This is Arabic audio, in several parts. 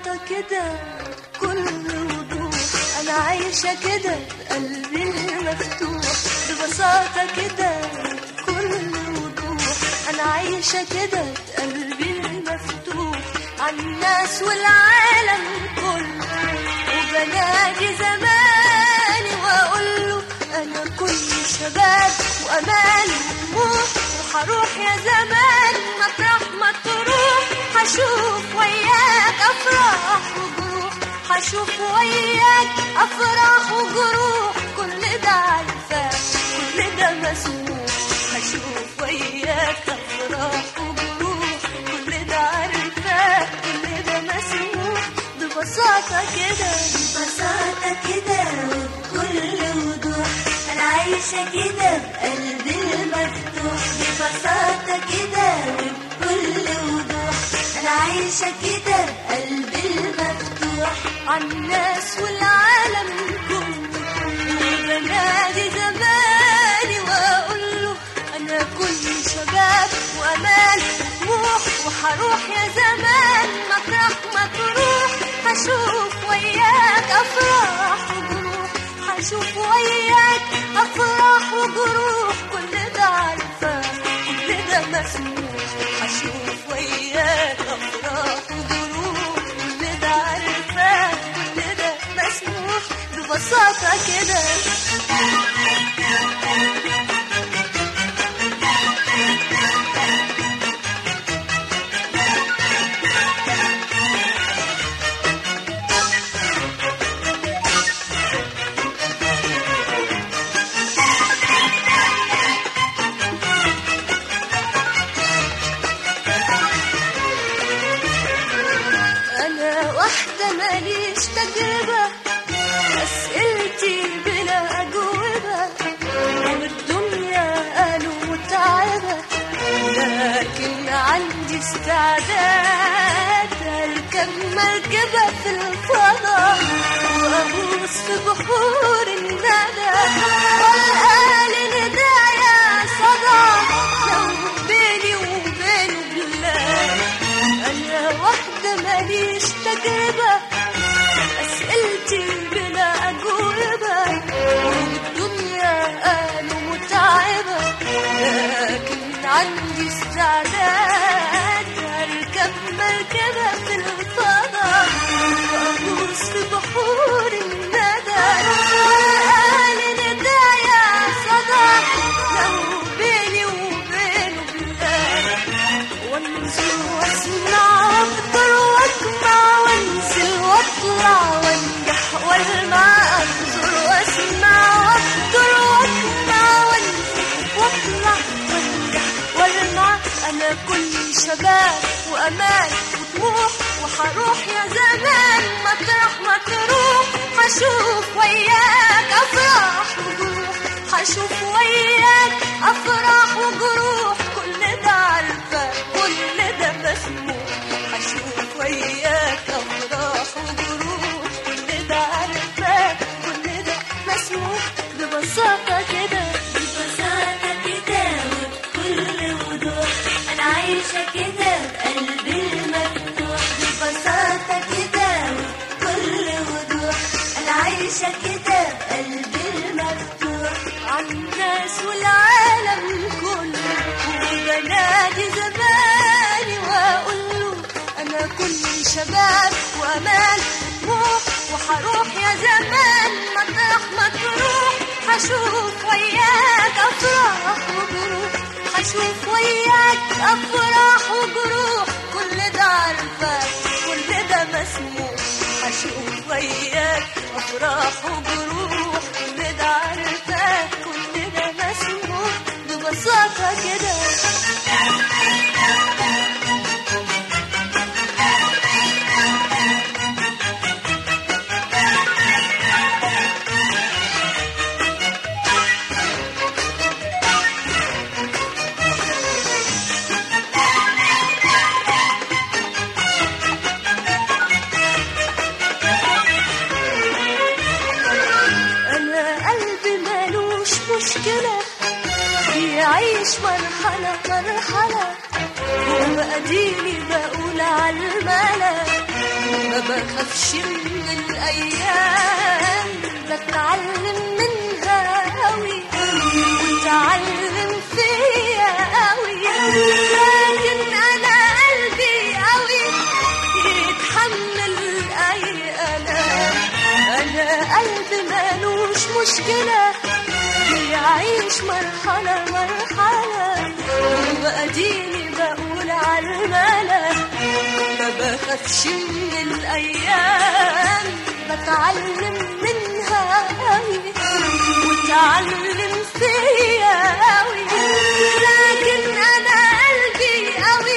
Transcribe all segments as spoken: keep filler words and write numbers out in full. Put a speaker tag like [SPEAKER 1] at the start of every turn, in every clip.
[SPEAKER 1] ببساطة كده كل وضوح، أنا عايشة كده قلبي المفتوح. ببساطة كده كل وضوح، أنا عايشة كده قلبي المفتوح عالناس والعالم كله. وبنادي زماني وأقوله أنا كل شباب وأمان وطموح. وحروح يا زمان مطرح ما تروح، حشوف وياك أفراح وجروح. حشوف وياك أفراح وجروح، كل ده عارفاه كل ده مسموح. حشوف وياك أفراح وجروح، كل ده عارفاه كل ده مسموح. ببساطة كده
[SPEAKER 2] ببساطة كده وبكل وضوح، أنا عايشة كده بقلبي المفتوح. ببساطة كده وبكل وضوح، أنا عايشة كده بقلبي المفتوح
[SPEAKER 1] عالناس والعالم كله. وبنادي زماني وأقوله أنا كل شباب وأمان وطموح. وحروح يا زمان مطرح ما تروح، حشوف وياك أفراح وجروح. حشوف وياك أفراح وجروح، كل ده عارفاه كل ده مسموح. حشوف وياك أفراح وجروح، كل ده عارفاه كل ده مسموح. ببساطة كده ماليش تجربة، أسئلتي بلا أجوبة. والدنيا قالوا متعبة، لكن عندي استعداد أركب مركبة في الفضاء وأغوص في بحور الندى. والقال ندايا صدى لو بيني وبينه بالله. أنا واحدة ماليش تجربة، أسئلتي بلا أجوبة. والدنيا قالوا متعبة، لكن عندي استعداد أركب مركبة في الفضاء وأغوص في بحور الندى. والقال ندايا صدى لو بيني وبينه بالله. وانزل واسمع أكتر واسمع وانزل واطلع وانجح والمع. انظر واسمع أكتر واسمع وانزل واطلع وانجح والمع. أنا كل شباب وأمان وطموح. وحروح يا زمان مطرح ما تروح، حشوف وياك أفراح وجروح. حشوف وياك أفراح وجروح، كل ده عارفاه كل ده مسموح. حشوف وياك أفراح وجروح، كل ده عارفاه كل ده مسموح. ببساطة كده
[SPEAKER 2] ببساطة كده وبكل وضوح، أنا عايشة كده بقلبي المفتوح. ببساطة كده وبكل وضوح، أنا عايشة كده بقلبي المفتوح
[SPEAKER 1] عالناس والعالم كله. وبنادي زماني وأقوله أنا كل شباب وأمان وطموح. وحروح يا زمان مطرح ما تروح، حشوف وياك أفراح وجروح. حشوف وياك أفراح وجروح، كل ده عارفاه كل ده مسموح. حشوف وياك أفراح وجروح، كل ده عارفاه كل ده مسموح. ببساطة كده مشكلة بيعيش مرحلة مرحلة. وبقديني بقول عالملا ما بخافش من الأيام، بتعلم منها قوي وتعلم فيا قوي. لكن أنا قلبي قوي يتحمل أي ألام. أنا قلبي مالوش مشكلة يعيش مرحلة مرحلة، وأديني بقول عالملا ما بخافش من الأيام، بتعلم منها قوي وتعلم فيا قوي. لكن أنا قلبي قوي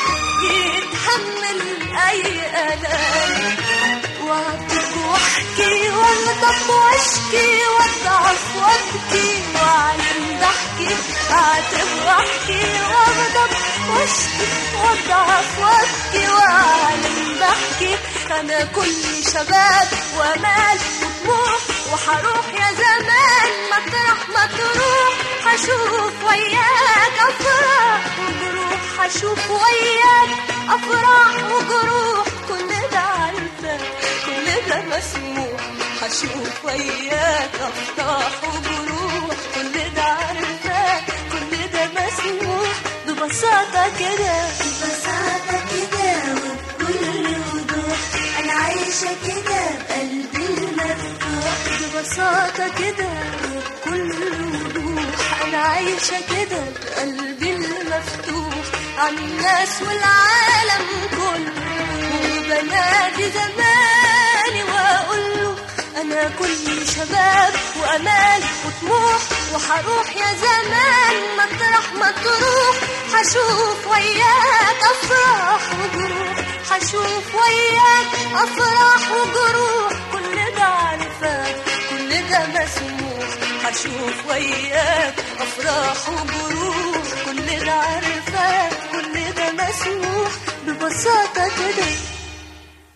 [SPEAKER 1] يتحمل أي ألام، وأعطيك وأحكي وأغضب وأشكي وأضعف وأبكي وأعلن ضحكي. أعتب وأحكي وأغضب وأشكي وأضعف وأبكي وأعلن ضحكي. أنا كل شباب وأمال وطموح، وحروح يا زمان مطرح ما تروح. حشوف وياك أفراح وجروح، حشوف وياك أفراح وجروح. كل ده عارفة كل ده مسموح، حشوف وياك أفراح وجروح. كل ده عارفة كل ده مسموح. ببساطة كده
[SPEAKER 2] ببساطة كده وبكل وضوح، أنا عايشة كده بقلبي المفتوح.
[SPEAKER 1] ببساطة كده وبكل وضوح، أنا عايشة كده بقلبي المفتوح. عن الناس والعالم كله وبنادي زماني وأقوله أنا كل شباب وأمال وطموح. وحروح يا زمان مطرح ما تروح. حشوف وياك أفراح وجروح، حشوف وياك أفراح وجروح. كل ده عارفة كل ده مسموح، حشوف وياك أفراح وجروح. كل ده عارفة كل ده مسموح. ببساطة كده